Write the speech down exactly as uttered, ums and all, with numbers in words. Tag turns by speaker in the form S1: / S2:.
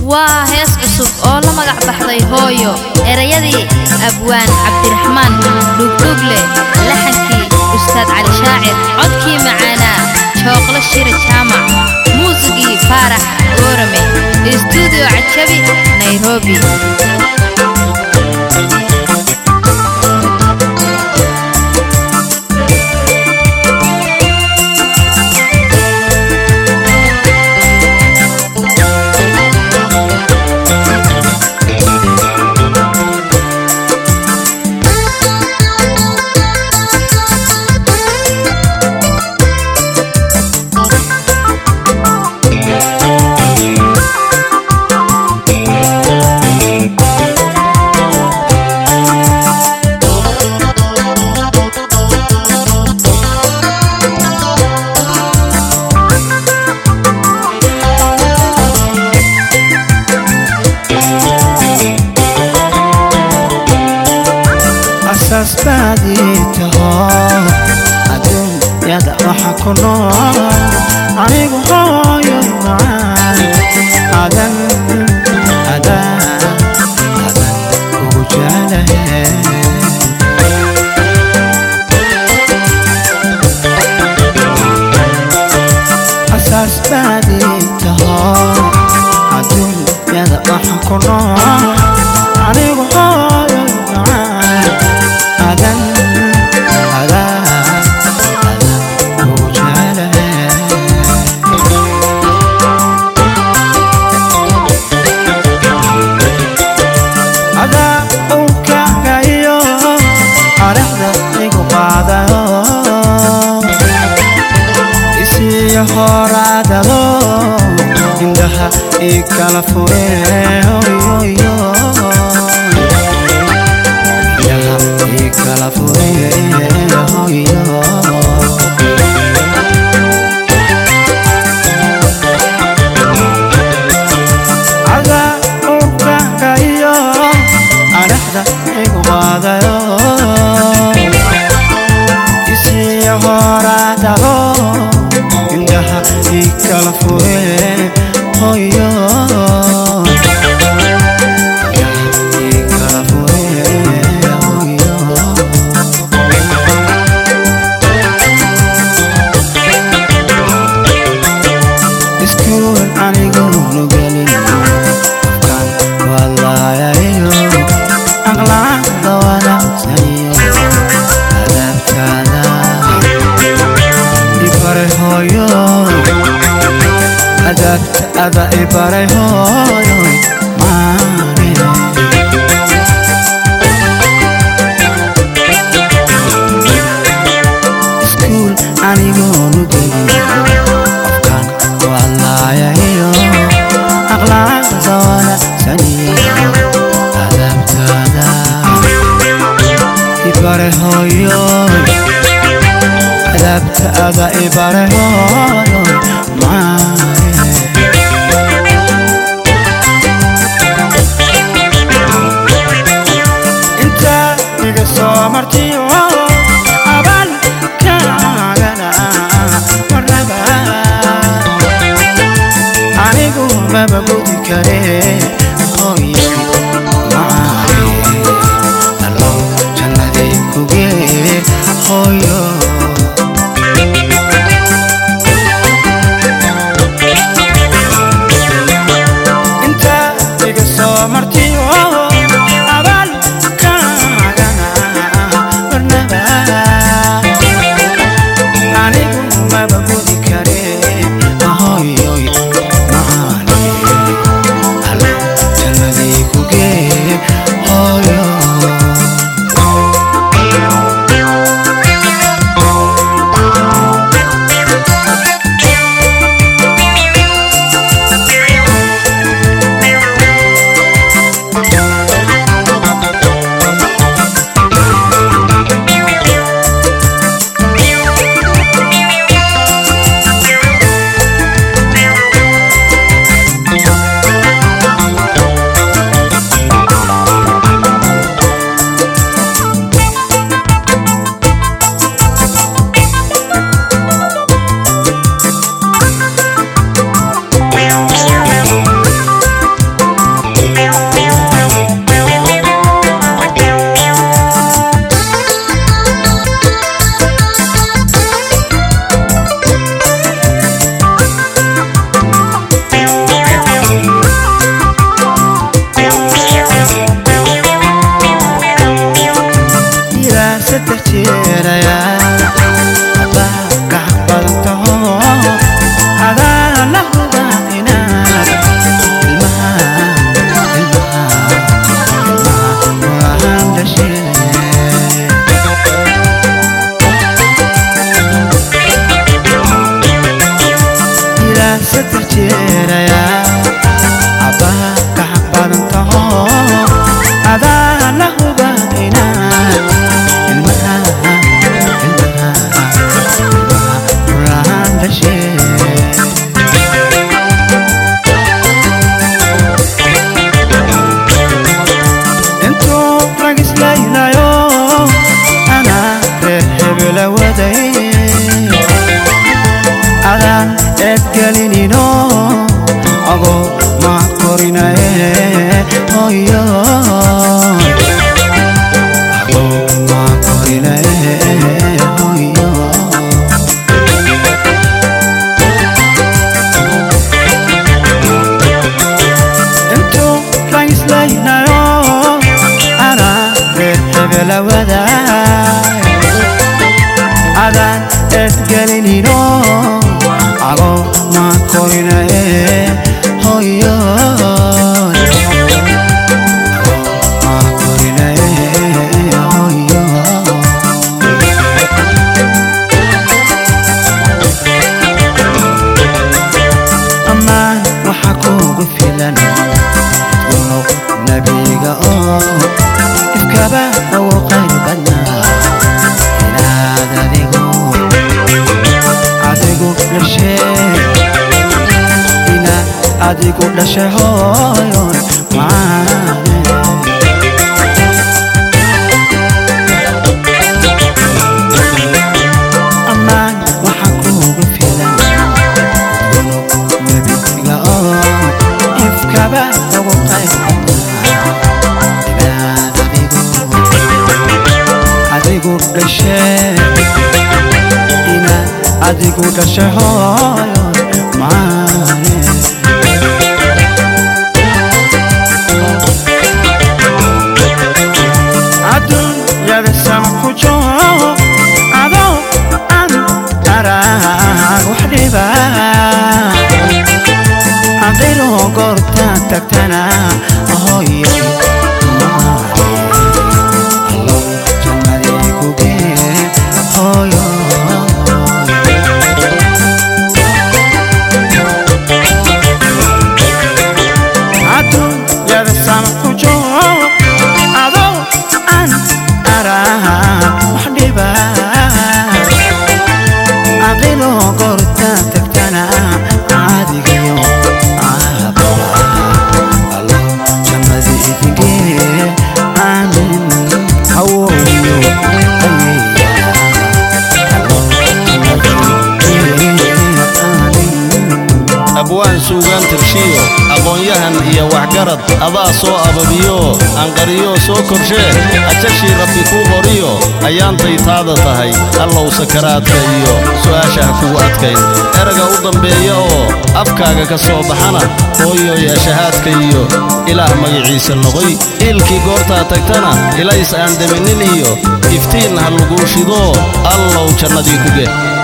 S1: waa hees cusub oo la magac baxday hooyo erayadii abwaan cabdiraxmaan dhugdhugle laxankii ustaad cali shaacir codkii macaana jooqlo shir jaamac muusigii faarax goorame studio cajabi Nairobi
S2: asbaditaho adun yada waxa kuno anigu hooyo macaan adan adan adan ugu jeclahay asbaditaho adun yada waxa kuno anigu hooyo macaan adan adan adan ugu jeclahay ada uu kagayo arixda igu qaadayo isiyo horaadalo indhaha ikala fureen kala fureen hooyo ada uu kagayo arixda igu qaadayo isiyo horaadalo indhaha ikala fureen hooyo ada ibaray hooyo maani school anigoonu gelin qofkan walaalayo aqlaaqda wanagsaniyo adabtada ibaray hooyo adabtada ibaray hooyo maani martiyo aban kaagana marnaba anigu maba gudi kare hooyo maani allo jannadii kuge hooyo inta iga soo martiyo
S3: Hello.
S2: yeeraya abbaha gacan badan taho adaa la hubaynaa ilmaha ilmaha ilmaha raan dhashee adaan eedgelinino ago ma korinaye hoyo ago ma korinaye hoyo intuu ragislaynayo ana reer hebela wadaay adaan eedgelinino ago ma korinaye hoyo ago ma korinaye hoyo amaan waxa kugu filan adguno nabiga oo ifkaba ugu qayr badnaa inaad adigu adigu dhashee inaad adigu dhashay hooyoy maane amaan waxa kugu filan adguno nabiga oo ifkaba ugu qayr inaad adigu adigu dhashee adigu dhashay hooyo maane adduunyada sama ku joogo adoo aan arag wax dhiba aqiroo goortaan tagtana hooyo maane allo jannadii ku gee hooyo
S3: abwaan suugaan tirshiyo aqoon-yahan iyo waxgarad adaa soo ababiyo anqariyo soo korshee ajashii rabbi kuu qoriyo ayaantay taada tahay allow sakaraadka iyo su'aashaha kugu adkayn eraga u dambeeya oo afkaaga ka soo baxana hooyoy ashahaadka iyo ilaah magaciisa noqoy iilkii goortaa tagtana ilays aan deminin iyo iftiin ha laguu shido allow jannadii ku gee